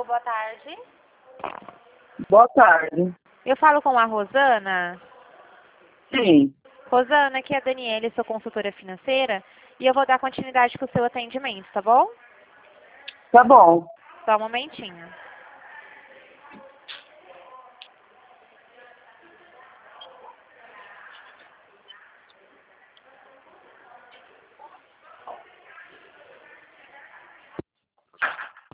boa tarde. Boa tarde. Eu falo com a Rosana. Sim, Rosana, aqui é a Daniela, sou consultora financeira, e eu vou dar continuidade com o seu atendimento, tá bom? tá bom. Só um momentinho.